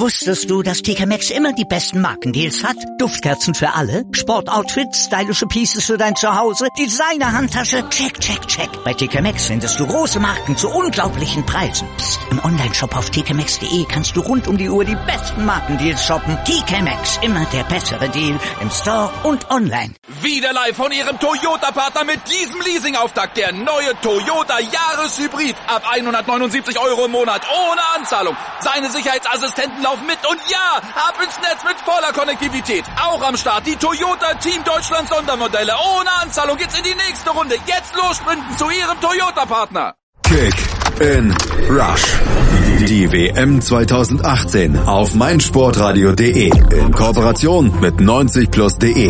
Wusstest du, dass TK Maxx immer die besten Markendeals hat? Duftkerzen für alle, Sportoutfits, stylische Pieces für dein Zuhause, Designer-Handtasche, check, check, check. Bei TK Maxx findest du große Marken zu unglaublichen Preisen. Psst. Im Onlineshop auf tkmaxx.de kannst du rund um die Uhr die besten Markendeals shoppen. TK Maxx, immer der bessere Deal im Store und online. Wieder live von Ihrem Toyota-Partner mit diesem Leasing-Auftakt. Der neue Toyota Jahreshybrid. Ab 179 € im Monat. Ohne Anzahlung. Seine Sicherheitsassistenten laufen mit. Und ja, ab ins Netz mit voller Konnektivität. Auch am Start die Toyota Team Deutschland Sondermodelle. Ohne Anzahlung geht's in die nächste Runde. Jetzt los sprinten zu Ihrem Toyota-Partner. Kick in Rush. Die WM 2018 auf meinsportradio.de in Kooperation mit 90plus.de.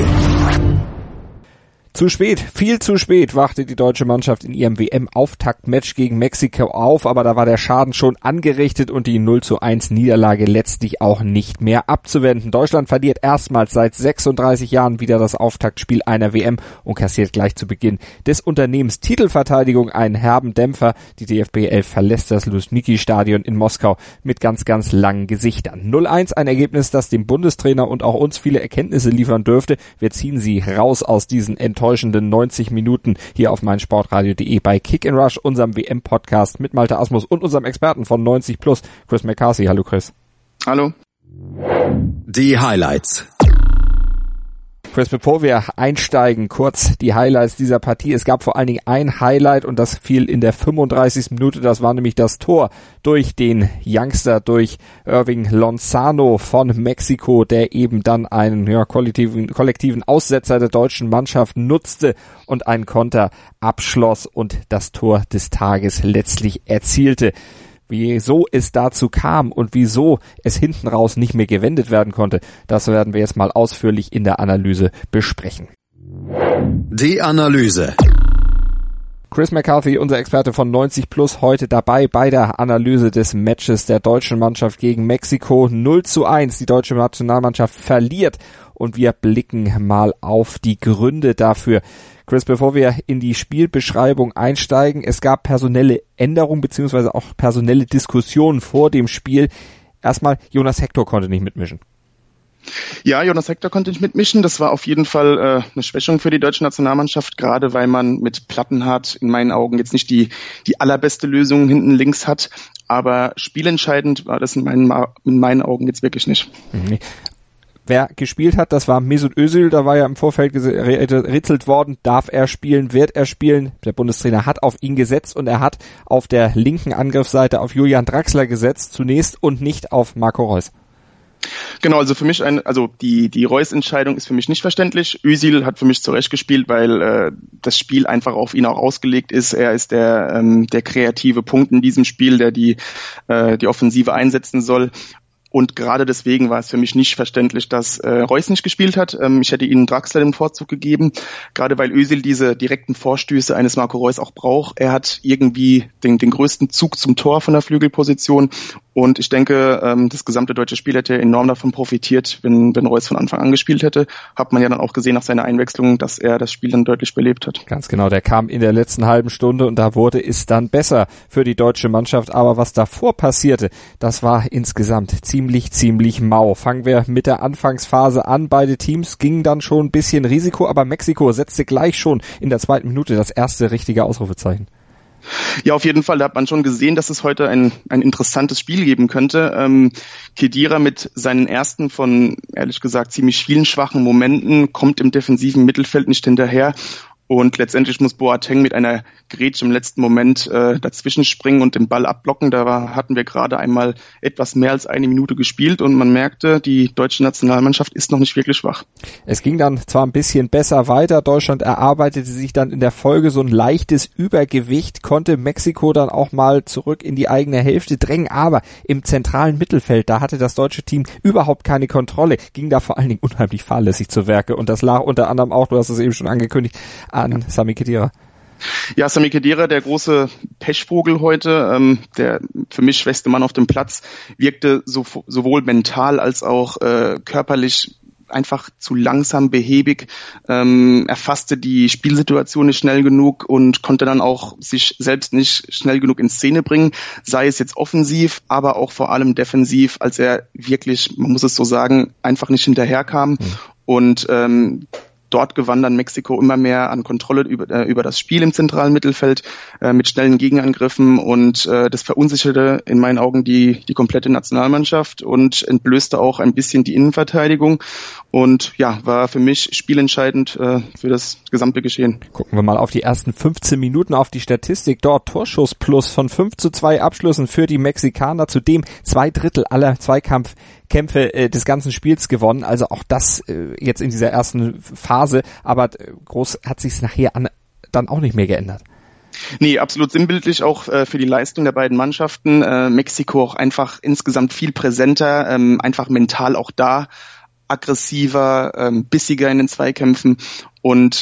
Zu spät, viel zu spät wachte die deutsche Mannschaft in ihrem WM-Auftaktmatch gegen Mexiko auf, aber da war der Schaden schon angerichtet und die 0:1 Niederlage letztlich auch nicht mehr abzuwenden. Deutschland verliert erstmals seit 36 Jahren wieder das Auftaktspiel einer WM und kassiert gleich zu Beginn des Unternehmens Titelverteidigung einen herben Dämpfer. Die DFB 11 verlässt das Luzhniki-Stadion in Moskau mit ganz, ganz langen Gesichtern. 0:1, ein Ergebnis, das dem Bundestrainer und auch uns viele Erkenntnisse liefern dürfte. Wir ziehen sie raus aus diesen enttäuschenden 90 Minuten hier auf meinsportradio.de bei Kick in Rush, unserem WM-Podcast mit Malte Asmus und unserem Experten von 90plus, Chris McCarthy. Hallo Chris. Hallo. Die Highlights. Chris, bevor wir einsteigen, kurz die Highlights dieser Partie. Es gab vor allen Dingen ein Highlight und das fiel in der 35. Minute. Das war nämlich das Tor durch den Youngster, durch Irving Lozano von Mexiko, der eben dann einen kollektiven Aussetzer der deutschen Mannschaft nutzte und einen Konter abschloss und das Tor des Tages letztlich erzielte. Wieso es dazu kam und wieso es hinten raus nicht mehr gewendet werden konnte, das werden wir jetzt mal ausführlich in der Analyse besprechen. Die Analyse. Chris McCarthy, unser Experte von 90plus, heute dabei bei der Analyse des Matches der deutschen Mannschaft gegen Mexiko. 0:1, die deutsche Nationalmannschaft verliert und wir blicken mal auf die Gründe dafür. Chris, bevor wir in die Spielbeschreibung einsteigen, es gab personelle Änderungen beziehungsweise auch personelle Diskussionen vor dem Spiel. Erstmal, Jonas Hector konnte nicht mitmischen. Ja, Jonas Hector konnte nicht mitmischen. Das war auf jeden Fall eine Schwächung für die deutsche Nationalmannschaft, gerade weil man mit Plattenhardt in meinen Augen jetzt nicht die allerbeste Lösung hinten links hat. Aber spielentscheidend war das in meinen Augen jetzt wirklich nicht. Nee. Wer gespielt hat, das war Mesut Özil, da war ja im Vorfeld geritzelt worden, darf er spielen, wird er spielen. Der Bundestrainer hat auf ihn gesetzt und er hat auf der linken Angriffsseite auf Julian Draxler gesetzt zunächst und nicht auf Marco Reus. Genau, also für mich die Reus-Entscheidung ist für mich nicht verständlich. Özil hat für mich zurecht gespielt, weil das Spiel einfach auf ihn auch ausgelegt ist. Er ist der kreative Punkt in diesem Spiel, der die Offensive einsetzen soll. Und gerade deswegen war es für mich nicht verständlich, dass Reus nicht gespielt hat. Ich hätte ihnen Draxler den Vorzug gegeben, gerade weil Özil diese direkten Vorstöße eines Marco Reus auch braucht. Er hat irgendwie den größten Zug zum Tor von der Flügelposition. Und ich denke, das gesamte deutsche Spiel hätte enorm davon profitiert, wenn Reus von Anfang an gespielt hätte. Hat man ja dann auch gesehen nach seiner Einwechslung, dass er das Spiel dann deutlich belebt hat. Ganz genau, der kam in der letzten halben Stunde und da wurde es dann besser für die deutsche Mannschaft. Aber was davor passierte, das war insgesamt ziemlich mau. Fangen wir mit der Anfangsphase an. Beide Teams gingen dann schon ein bisschen Risiko, aber Mexiko setzte gleich schon in der 2. Minute das erste richtige Ausrufezeichen. Ja, auf jeden Fall. Da hat man schon gesehen, dass es heute ein interessantes Spiel geben könnte. Khedira mit seinen ersten von, ehrlich gesagt, ziemlich vielen schwachen Momenten kommt im defensiven Mittelfeld nicht hinterher. Und letztendlich muss Boateng mit einer Grätsche im letzten Moment dazwischen springen und den Ball abblocken. Da hatten wir gerade einmal etwas mehr als eine Minute gespielt und man merkte, die deutsche Nationalmannschaft ist noch nicht wirklich wach. Es ging dann zwar ein bisschen besser weiter. Deutschland erarbeitete sich dann in der Folge so ein leichtes Übergewicht, konnte Mexiko dann auch mal zurück in die eigene Hälfte drängen. Aber im zentralen Mittelfeld, da hatte das deutsche Team überhaupt keine Kontrolle, ging da vor allen Dingen unheimlich fahrlässig zu Werke. Und das lag unter anderem auch, du hast es eben schon angekündigt, an Sami Khedira. Ja, Sami Khedira, der große Pechvogel heute, der für mich schwächste Mann auf dem Platz, wirkte sowohl mental als auch körperlich einfach zu langsam, behäbig, erfasste die Spielsituation nicht schnell genug und konnte dann auch sich selbst nicht schnell genug in Szene bringen, sei es jetzt offensiv, aber auch vor allem defensiv, als er wirklich, man muss es so sagen, einfach nicht hinterherkam. Und dort gewann dann Mexiko immer mehr an Kontrolle über das Spiel im zentralen Mittelfeld mit schnellen Gegenangriffen und das verunsicherte in meinen Augen die komplette Nationalmannschaft und entblößte auch ein bisschen die Innenverteidigung und ja, war für mich spielentscheidend für das gesamte Geschehen. Gucken wir mal auf die ersten 15 Minuten auf die Statistik. Dort Torschuss plus von 5-2 Abschlüssen für die Mexikaner, zudem 2/3 aller Zweikampfkämpfe des ganzen Spiels gewonnen. Also auch das jetzt in dieser ersten Phase, aber groß hat sich's nachher dann auch nicht mehr geändert. Nee, absolut sinnbildlich auch für die Leistung der beiden Mannschaften. Mexiko auch einfach insgesamt viel präsenter, einfach mental auch da, aggressiver, bissiger in den Zweikämpfen und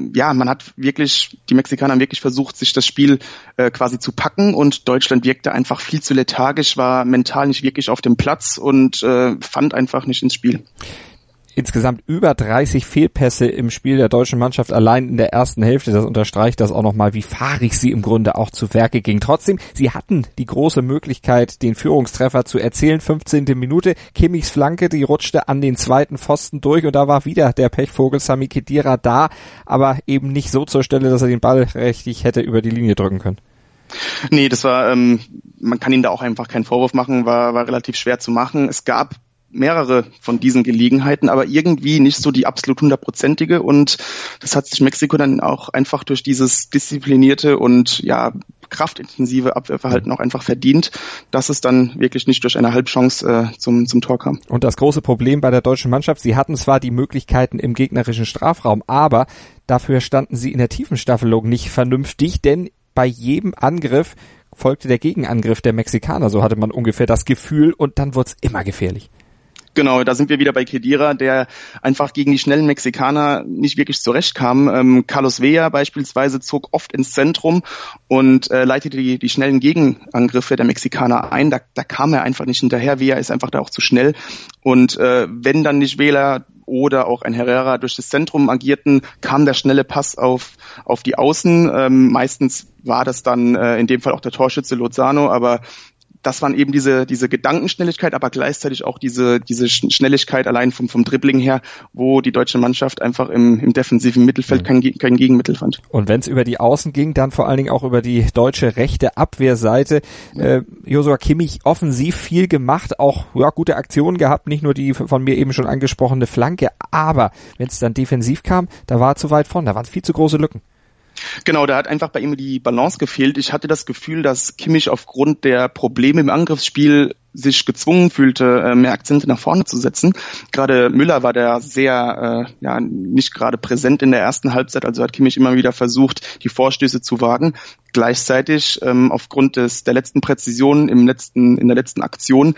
die Mexikaner haben wirklich versucht, sich das Spiel quasi zu packen und Deutschland wirkte einfach viel zu lethargisch, war mental nicht wirklich auf dem Platz und fand einfach nicht ins Spiel. Insgesamt über 30 Fehlpässe im Spiel der deutschen Mannschaft allein in der ersten Hälfte. Das unterstreicht das auch nochmal, wie fahrig sie im Grunde auch zu Werke ging. Trotzdem, sie hatten die große Möglichkeit, den Führungstreffer zu erzielen. 15. Minute, Kimmichs Flanke, die rutschte an den zweiten Pfosten durch und da war wieder der Pechvogel Sami Khedira da, aber eben nicht so zur Stelle, dass er den Ball richtig hätte über die Linie drücken können. Nee, das war, man kann ihm da auch einfach keinen Vorwurf machen, war relativ schwer zu machen. Es gab mehrere von diesen Gelegenheiten, aber irgendwie nicht so die absolut 100%ige und das hat sich Mexiko dann auch einfach durch dieses disziplinierte und kraftintensive Abwehrverhalten auch einfach verdient, dass es dann wirklich nicht durch eine Halbchance zum Tor kam. Und das große Problem bei der deutschen Mannschaft, sie hatten zwar die Möglichkeiten im gegnerischen Strafraum, aber dafür standen sie in der Tiefenstaffelung nicht vernünftig, denn bei jedem Angriff folgte der Gegenangriff der Mexikaner, so hatte man ungefähr das Gefühl und dann wurde es immer gefährlich. Genau, da sind wir wieder bei Khedira, der einfach gegen die schnellen Mexikaner nicht wirklich zurechtkam. Carlos Vela beispielsweise zog oft ins Zentrum und leitete die schnellen Gegenangriffe der Mexikaner ein. Da kam er einfach nicht hinterher. Vela ist einfach da auch zu schnell. Und wenn dann nicht Vela oder auch ein Herrera durch das Zentrum agierten, kam der schnelle Pass auf die Außen. Meistens war das dann in dem Fall auch der Torschütze Lozano, aber das waren eben diese Gedankenschnelligkeit, aber gleichzeitig auch diese Schnelligkeit allein vom Dribbling her, wo die deutsche Mannschaft einfach im defensiven Mittelfeld kein Gegenmittel fand. Und wenn es über die Außen ging, dann vor allen Dingen auch über die deutsche rechte Abwehrseite. Joshua Kimmich offensiv viel gemacht, auch gute Aktionen gehabt, nicht nur die von mir eben schon angesprochene Flanke, aber wenn es dann defensiv kam, da war er zu weit vorn, da waren viel zu große Lücken. Genau, da hat einfach bei ihm die Balance gefehlt. Ich hatte das Gefühl, dass Kimmich aufgrund der Probleme im Angriffsspiel sich gezwungen fühlte, mehr Akzente nach vorne zu setzen. Gerade Müller war da sehr nicht gerade präsent in der ersten Halbzeit, also hat Kimmich immer wieder versucht, die Vorstöße zu wagen. Gleichzeitig aufgrund der letzten Präzision in der letzten Aktion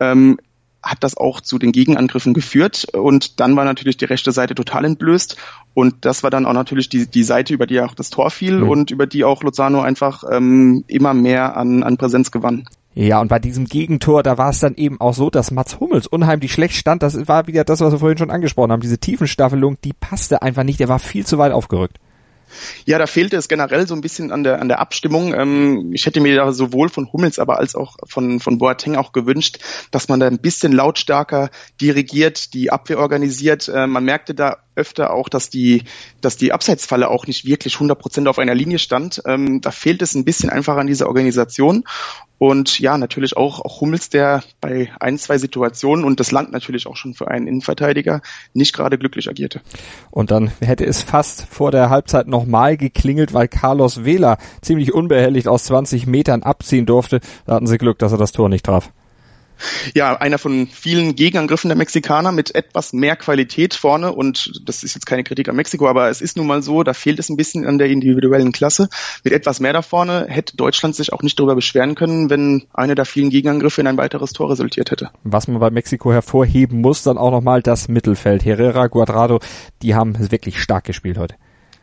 hat das auch zu den Gegenangriffen geführt und dann war natürlich die rechte Seite total entblößt und das war dann auch natürlich die Seite, über die auch das Tor fiel und über die auch Lozano einfach immer mehr an Präsenz gewann. Ja, und bei diesem Gegentor, da war es dann eben auch so, dass Mats Hummels unheimlich schlecht stand. Das war wieder das, was wir vorhin schon angesprochen haben. Diese Tiefenstaffelung, die passte einfach nicht. Der war viel zu weit aufgerückt. Ja, da fehlte es generell so ein bisschen an der Abstimmung. Ich hätte mir da sowohl von Hummels, aber als auch von Boateng auch gewünscht, dass man da ein bisschen lautstarker dirigiert, die Abwehr organisiert. Man merkte da öfter auch, dass die Abseitsfalle auch nicht wirklich 100% auf einer Linie stand. Da fehlt es ein bisschen einfach an dieser Organisation. Und ja, natürlich auch Hummels, der bei 1-2 Situationen, und das langt natürlich auch schon für einen Innenverteidiger, nicht gerade glücklich agierte. Und dann hätte es fast vor der Halbzeit nochmal geklingelt, weil Carlos Vela ziemlich unbehelligt aus 20 Metern abziehen durfte. Da hatten sie Glück, dass er das Tor nicht traf. Ja, einer von vielen Gegenangriffen der Mexikaner mit etwas mehr Qualität vorne und das ist jetzt keine Kritik an Mexiko, aber es ist nun mal so, da fehlt es ein bisschen an der individuellen Klasse. Mit etwas mehr da vorne hätte Deutschland sich auch nicht darüber beschweren können, wenn einer der vielen Gegenangriffe in ein weiteres Tor resultiert hätte. Was man bei Mexiko hervorheben muss, dann auch nochmal das Mittelfeld. Herrera, Cuadrado, die haben wirklich stark gespielt heute.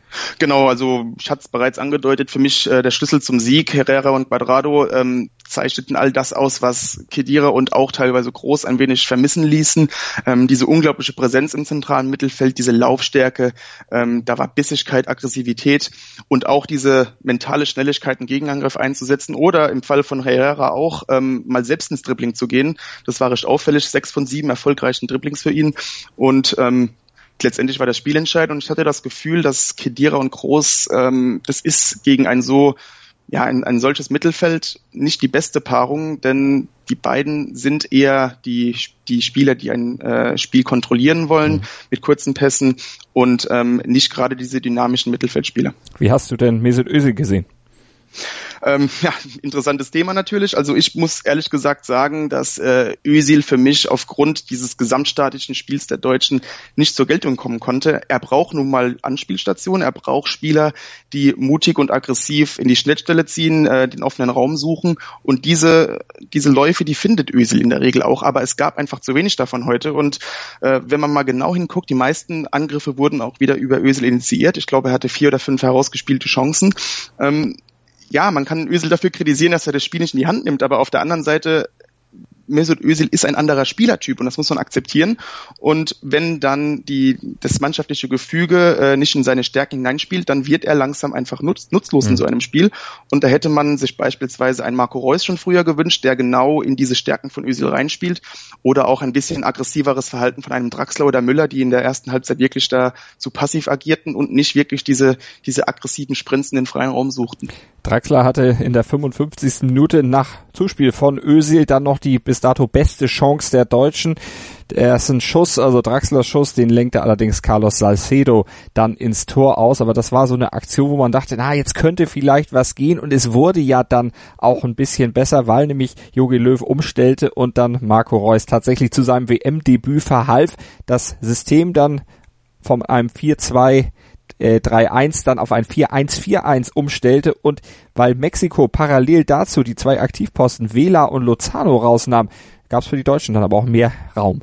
Genau, also ich hatte es bereits angedeutet, für mich der Schlüssel zum Sieg, Herrera und Cuadrado zeichneten all das aus, was Khedira und auch teilweise Groß ein wenig vermissen ließen. Diese unglaubliche Präsenz im zentralen Mittelfeld, diese Laufstärke, da war Bissigkeit, Aggressivität und auch diese mentale Schnelligkeit, einen Gegenangriff einzusetzen oder im Fall von Herrera auch mal selbst ins Dribbling zu gehen. Das war recht auffällig, 6 von 7 erfolgreichen Dribblings für ihn und letztendlich war das Spiel entscheidend und ich hatte das Gefühl, dass Khedira und Groß, das ist gegen ein solches Mittelfeld nicht die beste Paarung, denn die beiden sind eher die Spieler, die ein Spiel kontrollieren wollen mit kurzen Pässen und nicht gerade diese dynamischen Mittelfeldspieler. Wie hast du denn Mesut Özil gesehen? Interessantes Thema natürlich. Also ich muss ehrlich gesagt sagen, dass Özil für mich aufgrund dieses gesamtstatischen Spiels der Deutschen nicht zur Geltung kommen konnte. Er braucht nun mal Anspielstationen, er braucht Spieler, die mutig und aggressiv in die Schnittstelle ziehen, den offenen Raum suchen und diese Läufe, die findet Özil in der Regel auch, aber es gab einfach zu wenig davon heute und wenn man mal genau hinguckt, die meisten Angriffe wurden auch wieder über Özil initiiert. Ich glaube, er hatte 4 oder 5 herausgespielte Chancen. Man kann Özil dafür kritisieren, dass er das Spiel nicht in die Hand nimmt, aber auf der anderen Seite, Mesut Özil ist ein anderer Spielertyp und das muss man akzeptieren. Und wenn dann das mannschaftliche Gefüge nicht in seine Stärken hineinspielt, dann wird er langsam einfach nutzlos in so einem Spiel. Und da hätte man sich beispielsweise einen Marco Reus schon früher gewünscht, der genau in diese Stärken von Özil reinspielt. Oder auch ein bisschen aggressiveres Verhalten von einem Draxler oder Müller, die in der ersten Halbzeit wirklich da zu passiv agierten und nicht wirklich diese aggressiven Sprints in den freien Raum suchten. Draxler hatte in der 55. Minute nach Zuspiel von Özil dann noch die bis dato beste Chance der Deutschen. Er ist ein Schuss, also Draxlers Schuss, den lenkte allerdings Carlos Salcedo dann ins Tor aus. Aber das war so eine Aktion, wo man dachte, jetzt könnte vielleicht was gehen. Und es wurde ja dann auch ein bisschen besser, weil nämlich Jogi Löw umstellte und dann Marco Reus tatsächlich zu seinem WM-Debüt verhalf. Das System dann von einem 4-2-3-1 dann auf ein 4-1-4-1 umstellte und weil Mexiko parallel dazu die 2 Aktivposten Vela und Lozano rausnahm, gab es für die Deutschen dann aber auch mehr Raum.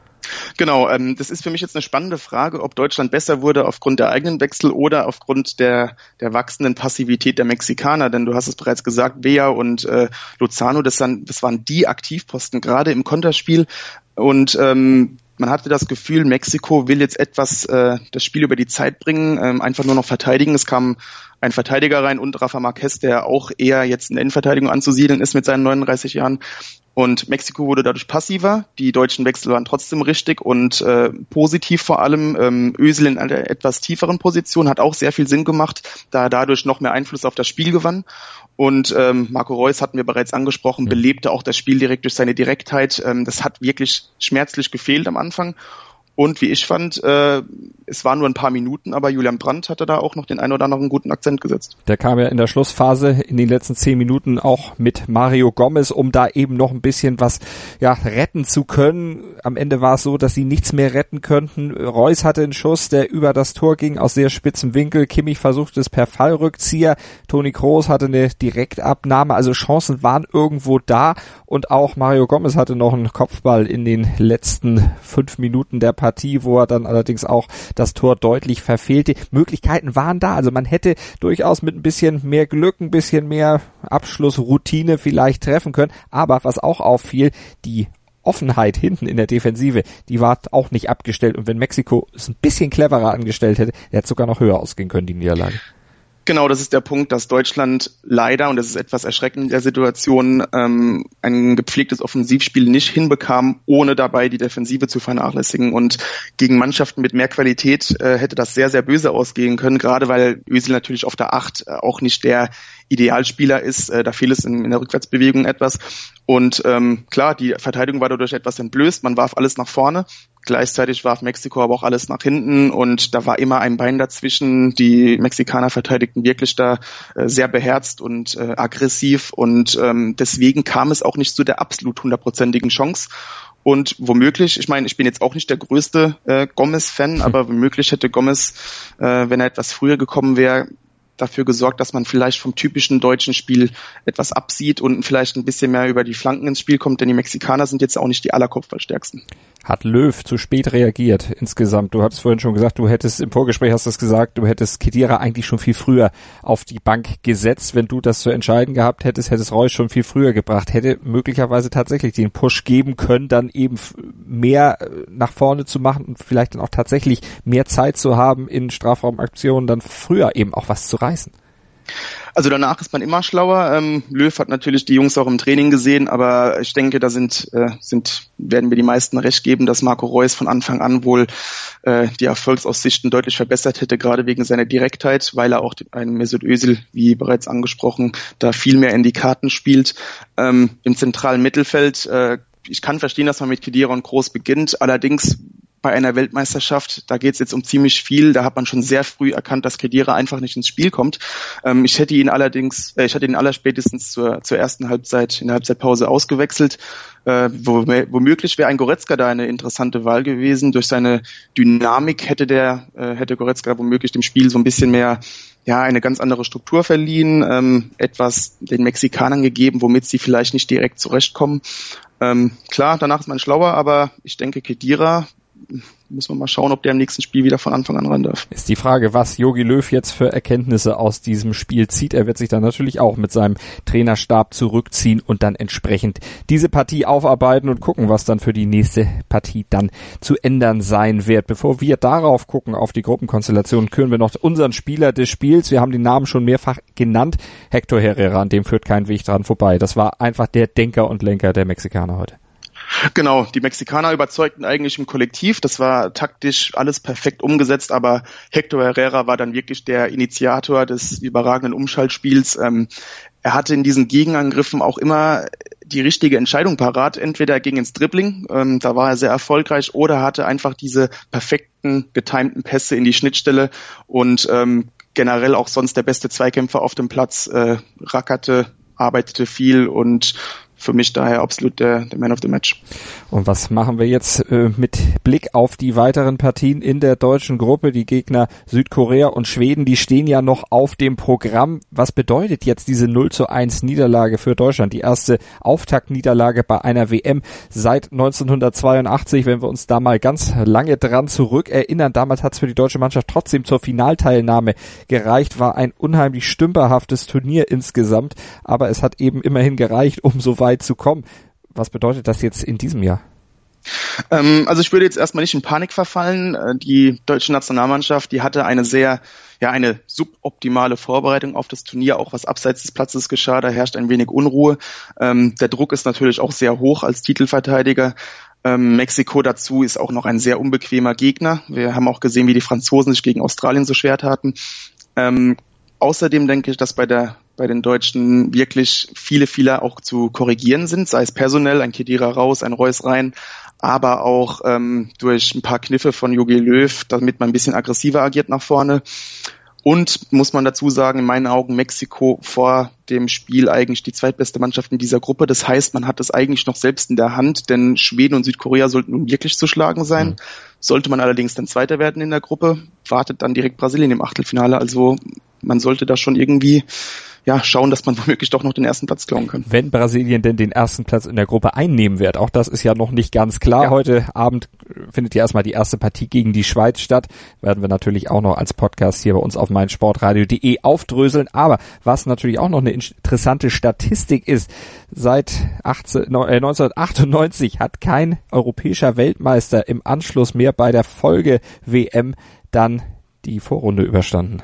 Genau, das ist für mich jetzt eine spannende Frage, ob Deutschland besser wurde aufgrund der eigenen Wechsel oder aufgrund der wachsenden Passivität der Mexikaner, denn du hast es bereits gesagt, Vela und Lozano, das waren die Aktivposten, gerade im Konterspiel und man hatte das Gefühl, Mexiko will jetzt etwas das Spiel über die Zeit bringen, einfach nur noch verteidigen. Es kam ein Verteidiger rein und Rafa Marquez, der auch eher jetzt in der Innenverteidigung anzusiedeln ist mit seinen 39 Jahren. Und Mexiko wurde dadurch passiver. Die deutschen Wechsel waren trotzdem richtig und positiv vor allem. Özil in einer etwas tieferen Position hat auch sehr viel Sinn gemacht, da er dadurch noch mehr Einfluss auf das Spiel gewann. Und Marco Reus hatten wir bereits angesprochen, belebte auch das Spiel direkt durch seine Direktheit. Das hat wirklich schmerzlich gefehlt am Anfang. Und wie ich fand, es waren nur ein paar Minuten, aber Julian Brandt hatte da auch noch den einen oder anderen guten Akzent gesetzt. Der kam ja in der Schlussphase in den letzten 10 Minuten auch mit Mario Gomez, um da eben noch ein bisschen was retten zu können. Am Ende war es so, dass sie nichts mehr retten könnten. Reus hatte einen Schuss, der über das Tor ging, aus sehr spitzem Winkel. Kimmich versuchte es per Fallrückzieher. Toni Kroos hatte eine Direktabnahme, also Chancen waren irgendwo da. Und auch Mario Gomez hatte noch einen Kopfball in den letzten 5 Minuten der Partie, wo er dann allerdings auch das Tor deutlich verfehlte. Möglichkeiten waren da, also man hätte durchaus mit ein bisschen mehr Glück, ein bisschen mehr Abschlussroutine vielleicht treffen können, aber was auch auffiel, die Offenheit hinten in der Defensive, die war auch nicht abgestellt und wenn Mexiko es ein bisschen cleverer angestellt hätte, hätte sogar noch höher ausgehen können, die Niederlage. Genau, das ist der Punkt, dass Deutschland leider, und das ist etwas erschreckend in der Situation, ein gepflegtes Offensivspiel nicht hinbekam, ohne dabei die Defensive zu vernachlässigen. Und gegen Mannschaften mit mehr Qualität hätte das sehr, sehr böse ausgehen können, gerade weil Özil natürlich auf der 8 auch nicht der Idealspieler ist. Da fehlt es in der Rückwärtsbewegung etwas. Und klar, die Verteidigung war dadurch etwas entblößt. Man warf alles nach vorne. Gleichzeitig warf Mexiko aber auch alles nach hinten und da war immer ein Bein dazwischen. Die Mexikaner verteidigten wirklich da sehr beherzt und aggressiv und deswegen kam es auch nicht zu der absolut 100%igen Chance. Und womöglich, ich meine, ich bin jetzt auch nicht der größte Gomez-Fan, aber womöglich hätte Gomez, wenn er etwas früher gekommen wäre, dafür gesorgt, dass man vielleicht vom typischen deutschen Spiel etwas absieht und vielleicht ein bisschen mehr über die Flanken ins Spiel kommt, denn die Mexikaner sind jetzt auch nicht die allerkopfballstärksten. Hat Löw zu spät reagiert insgesamt? Du hattest vorhin schon gesagt, du hättest Khedira eigentlich schon viel früher auf die Bank gesetzt. Wenn du das zu entscheiden gehabt hättest, hättest Reus schon viel früher gebracht. Hätte möglicherweise tatsächlich den Push geben können, dann eben mehr nach vorne zu machen und vielleicht dann auch tatsächlich mehr Zeit zu haben, in Strafraumaktionen dann früher eben auch was zu reißen. Also danach ist man immer schlauer. Löw hat natürlich die Jungs auch im Training gesehen, aber ich denke, da werden mir die meisten recht geben, dass Marco Reus von Anfang an wohl die Erfolgsaussichten deutlich verbessert hätte, gerade wegen seiner Direktheit, weil er auch einen Mesut Özil, wie bereits angesprochen, da viel mehr in die Karten spielt. Im zentralen Mittelfeld, ich kann verstehen, dass man mit Khedira und Kroos beginnt, allerdings bei einer Weltmeisterschaft, da geht es jetzt um ziemlich viel, da hat man schon sehr früh erkannt, dass Khedira einfach nicht ins Spiel kommt. Ich hätte ihn allerspätestens zur ersten Halbzeit, in der Halbzeitpause ausgewechselt. Womöglich wäre ein Goretzka da eine interessante Wahl gewesen. Durch seine Dynamik hätte Goretzka womöglich dem Spiel so ein bisschen mehr, eine ganz andere Struktur verliehen, etwas den Mexikanern gegeben, womit sie vielleicht nicht direkt zurechtkommen. Klar, danach ist man schlauer, aber ich denke, Khedira, muss man mal schauen, ob der im nächsten Spiel wieder von Anfang an ran darf. Ist die Frage, was Jogi Löw jetzt für Erkenntnisse aus diesem Spiel zieht. Er wird sich dann natürlich auch mit seinem Trainerstab zurückziehen und dann entsprechend diese Partie aufarbeiten und gucken, was dann für die nächste Partie dann zu ändern sein wird. Bevor wir darauf gucken, auf die Gruppenkonstellation, küren wir noch unseren Spieler des Spiels. Wir haben den Namen schon mehrfach genannt. Hector Herrera, an dem führt kein Weg dran vorbei. Das war einfach der Denker und Lenker der Mexikaner heute. Genau, die Mexikaner überzeugten eigentlich im Kollektiv, das war taktisch alles perfekt umgesetzt, aber Hector Herrera war dann wirklich der Initiator des überragenden Umschaltspiels. Er hatte in diesen Gegenangriffen auch immer die richtige Entscheidung parat, entweder er ging ins Dribbling, da war er sehr erfolgreich, oder hatte einfach diese perfekten, getimten Pässe in die Schnittstelle und generell auch sonst der beste Zweikämpfer auf dem Platz, rackerte, arbeitete viel und für mich daher absolut der Man of the Match. Und was machen wir jetzt mit Blick auf die weiteren Partien in der deutschen Gruppe? Die Gegner Südkorea und Schweden, die stehen ja noch auf dem Programm. Was bedeutet jetzt diese 0:1 Niederlage für Deutschland? Die erste Auftaktniederlage bei einer WM seit 1982, wenn wir uns da mal ganz lange dran zurückerinnern. Damals hat es für die deutsche Mannschaft trotzdem zur Finalteilnahme gereicht. War ein unheimlich stümperhaftes Turnier insgesamt, aber es hat eben immerhin gereicht, um so weit zu kommen. Was bedeutet das jetzt in diesem Jahr? Also ich würde jetzt erstmal nicht in Panik verfallen. Die deutsche Nationalmannschaft, die hatte eine suboptimale Vorbereitung auf das Turnier, auch was abseits des Platzes geschah. Da herrscht ein wenig Unruhe. Der Druck ist natürlich auch sehr hoch als Titelverteidiger. Mexiko dazu ist auch noch ein sehr unbequemer Gegner. Wir haben auch gesehen, wie die Franzosen sich gegen Australien so schwer taten. Außerdem denke ich, dass bei den Deutschen wirklich viele Fehler auch zu korrigieren sind, sei es personell, ein Khedira raus, ein Reus rein, aber auch durch ein paar Kniffe von Jogi Löw, damit man ein bisschen aggressiver agiert nach vorne. Und muss man dazu sagen, in meinen Augen Mexiko vor dem Spiel eigentlich die zweitbeste Mannschaft in dieser Gruppe. Das heißt, man hat es eigentlich noch selbst in der Hand, denn Schweden und Südkorea sollten nun wirklich zu schlagen sein. Sollte man allerdings dann Zweiter werden in der Gruppe, wartet dann direkt Brasilien im Achtelfinale. Also man sollte da schon irgendwie schauen, dass man womöglich doch noch den ersten Platz klauen kann. Wenn Brasilien denn den ersten Platz in der Gruppe einnehmen wird, auch das ist ja noch nicht ganz klar. Ja. Heute Abend findet ja erstmal die erste Partie gegen die Schweiz statt. Werden wir natürlich auch noch als Podcast hier bei uns auf meinsportradio.de aufdröseln. Aber was natürlich auch noch eine interessante Statistik ist, seit 1998 hat kein europäischer Weltmeister im Anschluss mehr bei der Folge-WM dann die Vorrunde überstanden.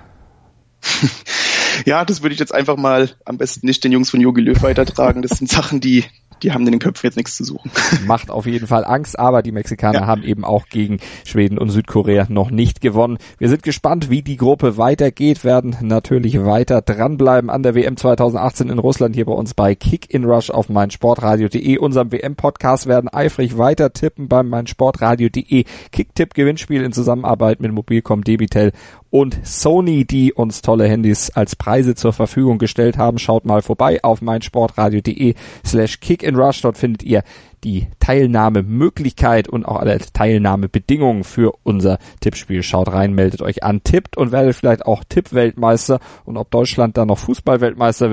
Ja, das würde ich jetzt einfach mal am besten nicht den Jungs von Jogi Löw weitertragen. Das sind Sachen, die haben in den Köpfen jetzt nichts zu suchen. Macht auf jeden Fall Angst, aber die Mexikaner haben eben auch gegen Schweden und Südkorea noch nicht gewonnen. Wir sind gespannt, wie die Gruppe weitergeht, werden natürlich weiter dranbleiben an der WM 2018 in Russland hier bei uns bei Kick in Rush auf meinsportradio.de. Unserem WM-Podcast werden eifrig weiter tippen beim meinsportradio.de Kick-Tipp-Gewinnspiel in Zusammenarbeit mit Mobilcom, Debitel und Sony, die uns tolle Handys als Preise zur Verfügung gestellt haben. Schaut mal vorbei auf meinsportradio.de/kickinrush. Dort findet ihr die Teilnahmemöglichkeit und auch alle Teilnahmebedingungen für unser Tippspiel. Schaut rein, meldet euch an, tippt und werdet vielleicht auch Tippweltmeister. Und ob Deutschland dann noch Fußballweltmeister wird,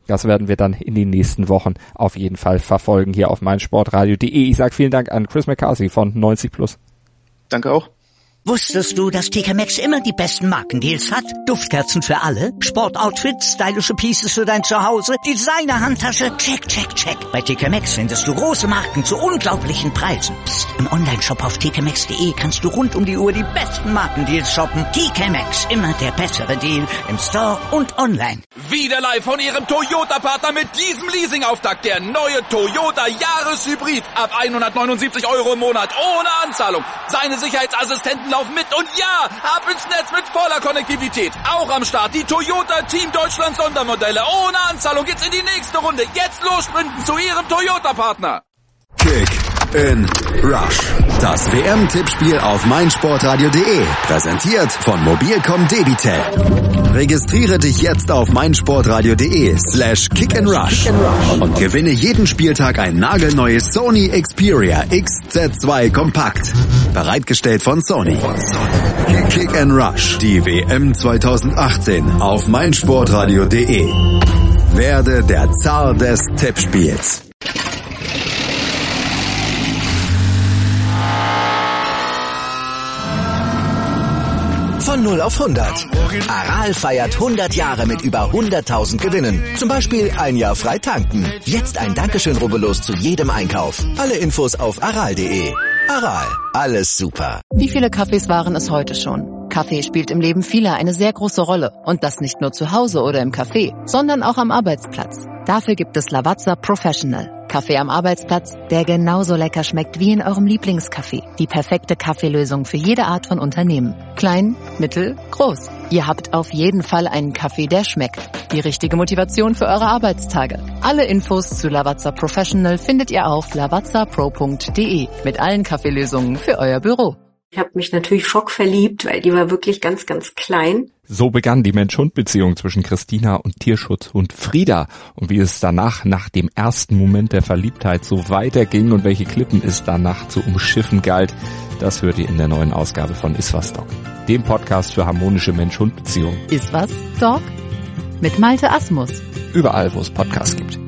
Das werden wir dann in den nächsten Wochen auf jeden Fall verfolgen hier auf meinsportradio.de. Ich sage vielen Dank an Chris McCarthy von 90+. Danke auch. Wusstest du, dass TK Maxx immer die besten Markendeals hat? Duftkerzen für alle, Sportoutfits, stylische Pieces für dein Zuhause, Designer-Handtasche, check, check, check. Bei TK Maxx findest du große Marken zu unglaublichen Preisen. Psst. Im Onlineshop auf tkmaxx.de kannst du rund um die Uhr die besten Markendeals shoppen. TK Maxx, immer der bessere Deal im Store und online. Wieder live von Ihrem Toyota-Partner mit diesem Leasing-Auftakt. Der neue Toyota Jahreshybrid. Ab 179 € im Monat. Ohne Anzahlung. Seine Sicherheitsassistenten laufen mit. Und ja, ab ins Netz mit voller Konnektivität. Auch am Start die Toyota Team Deutschland Sondermodelle. Ohne Anzahlung geht's in die nächste Runde. Jetzt los sprinten zu Ihrem Toyota-Partner. Kick in Rush. Das WM-Tippspiel auf meinsportradio.de. Präsentiert von Mobilcom Debitel. Registriere dich jetzt auf meinsportradio.de/kickandrush und gewinne jeden Spieltag ein nagelneues Sony Xperia XZ2 Kompakt. Bereitgestellt von Sony. Kick and Rush. Die WM 2018 auf meinsportradio.de. Werde der Zar des Tippspiels. Von 0 auf 100. Aral feiert 100 Jahre mit über 100.000 Gewinnen. Zum Beispiel ein Jahr frei tanken. Jetzt ein Dankeschön, rubbellos zu jedem Einkauf. Alle Infos auf aral.de. Aral, alles super. Wie viele Kaffees waren es heute schon? Kaffee spielt im Leben vieler eine sehr große Rolle. Und das nicht nur zu Hause oder im Café, sondern auch am Arbeitsplatz. Dafür gibt es Lavazza Professional. Kaffee am Arbeitsplatz, der genauso lecker schmeckt wie in eurem Lieblingscafé. Die perfekte Kaffeelösung für jede Art von Unternehmen. Klein, mittel, groß. Ihr habt auf jeden Fall einen Kaffee, der schmeckt. Die richtige Motivation für eure Arbeitstage. Alle Infos zu Lavazza Professional findet ihr auf lavazzapro.de mit allen Kaffeelösungen für euer Büro. Ich habe mich natürlich schockverliebt, weil die war wirklich ganz, ganz klein. So begann die Mensch-Hund-Beziehung zwischen Christina und Tierschutzhund Frieda. Und wie es danach, nach dem ersten Moment der Verliebtheit, so weiterging und welche Klippen es danach zu umschiffen galt, das hört ihr in der neuen Ausgabe von Iswas Dog, dem Podcast für harmonische Mensch-Hund-Beziehungen. Iswas Dog? Mit Malte Asmus. Überall, wo es Podcasts gibt.